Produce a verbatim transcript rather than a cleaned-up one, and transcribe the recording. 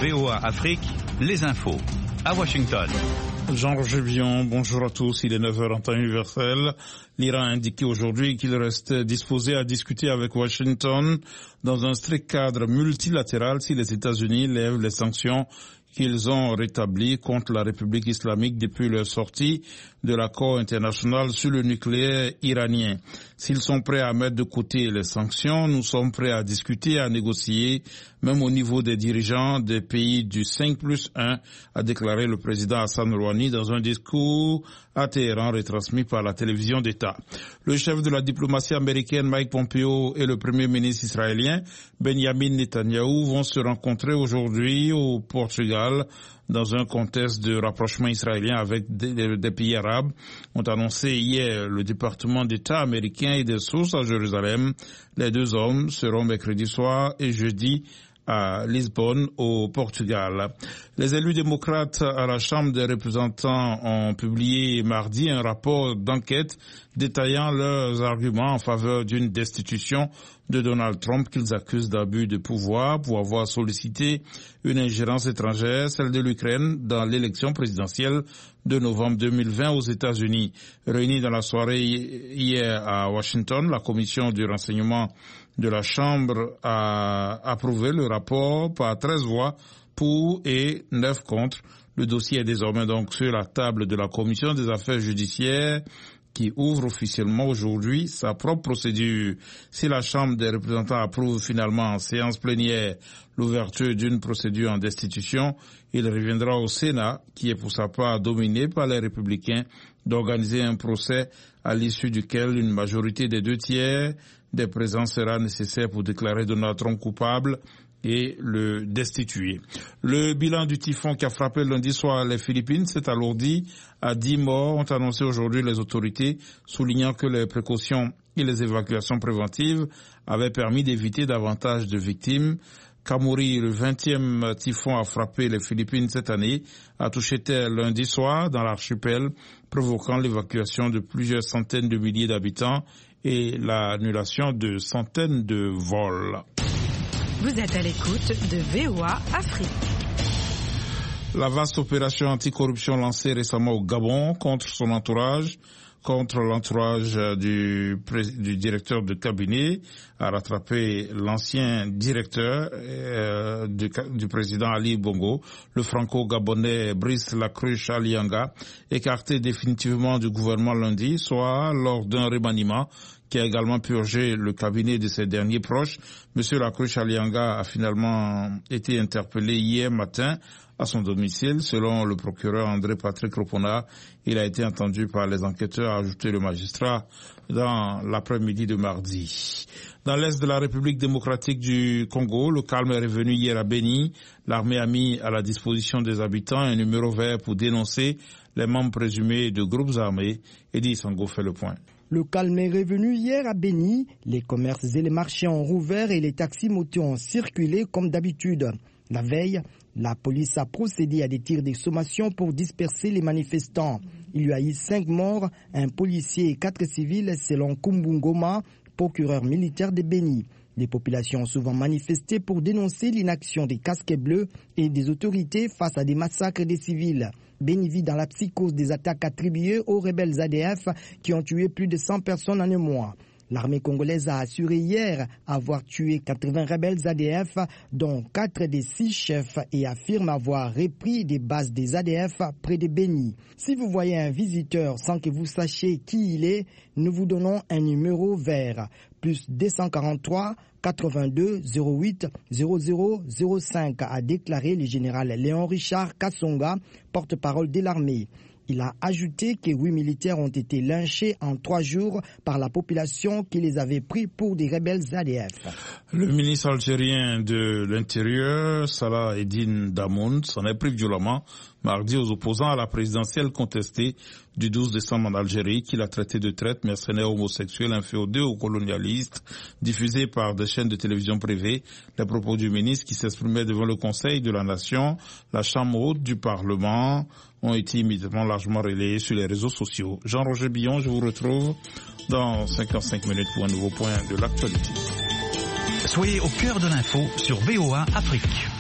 V O A Afrique, les infos. À Washington. Jean-Roger Bion, bonjour à tous. Il est neuf heures en temps universel. L'Iran a indiqué aujourd'hui qu'il reste disposé à discuter avec Washington dans un strict cadre multilatéral si les États-Unis lèvent les sanctions qu'ils ont rétablies contre la République islamique depuis leur sortie de l'accord international sur le nucléaire iranien. S'ils sont prêts à mettre de côté les sanctions, nous sommes prêts à discuter, à négocier, même au niveau des dirigeants des pays du cinq plus un, a déclaré le président Hassan Rouhani dans un discours à Téhéran retransmis par la télévision d'État. Le chef de la diplomatie américaine Mike Pompeo et le premier ministre israélien Benjamin Netanyahou vont se rencontrer aujourd'hui au Portugal dans un contexte de rapprochement israélien avec des, des pays arabes, ont annoncé hier le département d'État américain et des sources à Jérusalem. Les deux hommes seront mercredi soir et jeudi à Lisbonne, au Portugal. Les élus démocrates à la Chambre des représentants ont publié mardi un rapport d'enquête détaillant leurs arguments en faveur d'une destitution de Donald Trump qu'ils accusent d'abus de pouvoir pour avoir sollicité une ingérence étrangère, celle de l'Ukraine, dans l'élection présidentielle de novembre deux mille vingt aux États-Unis. Réunie dans la soirée hier à Washington, la commission du renseignement de la Chambre a approuvé le rapport par treize voix pour et neuf contre. Le dossier est désormais donc sur la table de la commission des affaires judiciaires qui ouvre officiellement aujourd'hui sa propre procédure. Si la Chambre des représentants approuve finalement en séance plénière l'ouverture d'une procédure en destitution, il reviendra au Sénat, qui est pour sa part dominé par les républicains, d'organiser un procès à l'issue duquel une majorité des deux tiers des présents sera nécessaire pour déclarer Donald Trump coupable et le destituer. Le bilan du typhon qui a frappé lundi soir les Philippines s'est alourdi à dix morts, ont annoncé aujourd'hui les autorités, soulignant que les précautions et les évacuations préventives avaient permis d'éviter davantage de victimes. Kamuri, le vingtième typhon a frappé les Philippines cette année, a touché terre lundi soir dans l'archipel, provoquant l'évacuation de plusieurs centaines de milliers d'habitants et l'annulation de centaines de vols. Vous êtes à l'écoute de V O A Afrique. La vaste opération anticorruption lancée récemment au Gabon contre son entourage, contre l'entourage du, du directeur de cabinet, a rattrapé l'ancien directeur euh, du, du président Ali Bongo, le franco-gabonais Brice Lacruche Alianga, écarté définitivement du gouvernement lundi, soit lors d'un remaniement qui a également purgé le cabinet de ses derniers proches. Monsieur Lacruche Alianga a finalement été interpellé hier matin à son domicile. Selon le procureur André Patrick Ropona, il a été entendu par les enquêteurs, a ajouté le magistrat, dans l'après-midi de mardi. Dans l'est de la République démocratique du Congo, le calme est revenu hier à Beni. L'armée a mis à la disposition des habitants un numéro vert pour dénoncer les membres présumés de groupes armés. Eddie Sango fait le point. Le calme est revenu hier à Beni. Les commerces et les marchés ont rouvert et les taxis motos ont circulé comme d'habitude. La veille, la police a procédé à des tirs d'exsommation pour disperser les manifestants. Il y a eu cinq morts, un policier et quatre civils selon Kumbungoma, procureur militaire de Beni. Les populations ont souvent manifesté pour dénoncer l'inaction des casquets bleus et des autorités face à des massacres des civils. Beni vit dans la psychose des attaques attribuées aux rebelles A D F qui ont tué plus de cent personnes en un mois. L'armée congolaise a assuré hier avoir tué quatre-vingts rebelles A D F, dont quatre des six chefs, et affirme avoir repris des bases des A D F près de Beni. Si vous voyez un visiteur sans que vous sachiez qui il est, nous vous donnons un numéro vert, plus deux cent quarante-trois quatre-vingt-deux zéro huit zéro zéro zéro cinq, a déclaré le général Léon Richard Kassonga, porte-parole de l'armée. Il a ajouté que huit militaires ont été lynchés en trois jours par la population qui les avait pris pour des rebelles A D F. Le ministre algérien de l'Intérieur, Salah Eddine Damoun, s'en est pris violemment mardi aux opposants à la présidentielle contestée du douze décembre en Algérie, qu'il a traité de traite, mercenaires homosexuels, inféodés aux colonialistes, diffusés par des chaînes de télévision privées. Les propos du ministre qui s'exprimait devant le Conseil de la Nation, la Chambre haute du Parlement, ont été immédiatement largement relayés sur les réseaux sociaux. Jean-Roger Billon, je vous retrouve dans cinquante-cinq minutes pour un nouveau point de l'actualité. Soyez au cœur de l'info sur V O A Afrique.